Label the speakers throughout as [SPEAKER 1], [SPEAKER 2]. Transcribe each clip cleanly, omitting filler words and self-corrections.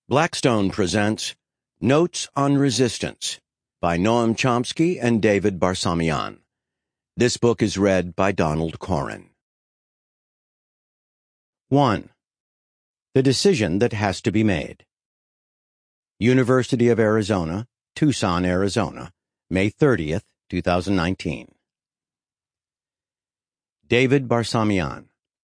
[SPEAKER 1] Blackstone presents Notes on Resistance by Noam Chomsky and David Barsamian. This book is read by Donald Corrin. 1. The Decision That Has to Be Made. University of Arizona, Tucson, Arizona, May 30th, 2019. David Barsamian.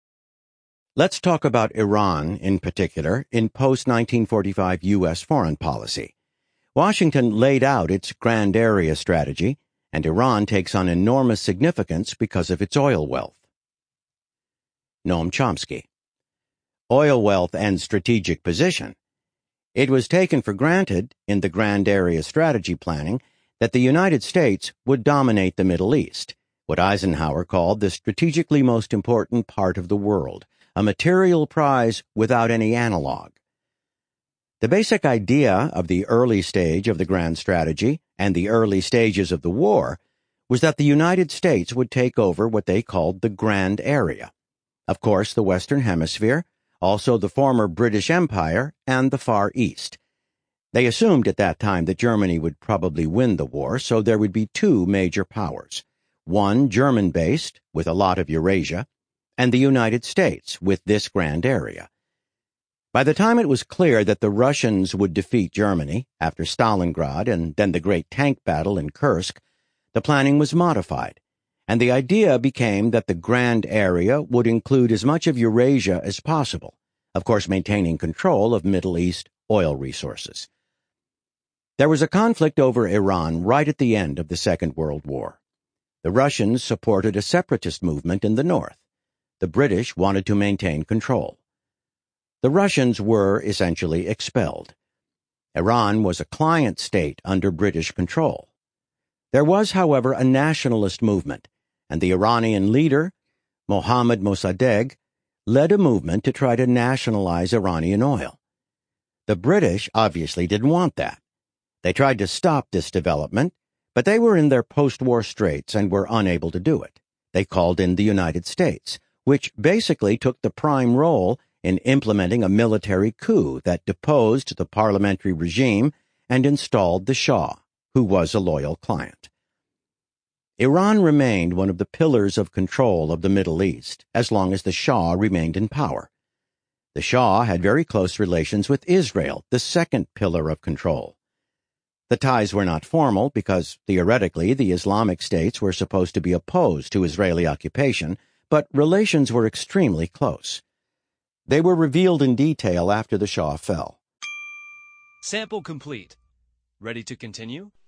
[SPEAKER 1] Let's talk about Iran, in particular, in post-1945 U.S. foreign policy. Washington laid out its grand area strategy, and Iran takes on enormous significance because of its oil wealth. Noam Chomsky. Oil wealth and strategic position. It was taken for granted, in the grand area strategy planning, that the United States would dominate the Middle East, what Eisenhower called the strategically most important part of the world, a material prize without any analog. The basic idea of the early stage of the grand strategy and the early stages of the war was that the United States would take over what they called the grand area. Of course, the Western Hemisphere, also the former British Empire, and the Far East. They assumed at that time that Germany would probably win the war, so there would be two major powers. One German-based, with a lot of Eurasia, and the United States, with this grand area. By the time it was clear that the Russians would defeat Germany, after Stalingrad and then the great tank battle in Kursk, the planning was modified, and the idea became that the grand area would include as much of Eurasia as possible, of course maintaining control of Middle East oil resources. There was a conflict over Iran right at the end of the Second World War. The Russians supported a separatist movement in the north. The British wanted to maintain control. The Russians were essentially expelled. Iran was a client state under British control. There was, however, a nationalist movement, and the Iranian leader, Mohammad Mossadegh, led a movement to try to nationalize Iranian oil. The British obviously didn't want that. They tried to stop this development, but they were in their post-war straits and were unable to do it. They called in the United States, which basically took the prime role in implementing a military coup that deposed the parliamentary regime and installed the Shah, who was a loyal client. Iran remained one of the pillars of control of the Middle East as long as the Shah remained in power. The Shah had very close relations with Israel, the second pillar of control. The ties were not formal because, theoretically, the Islamic states were supposed to be opposed to Israeli occupation, but relations were extremely close. They were revealed in detail after the Shah fell.
[SPEAKER 2] Sample complete. Ready to continue?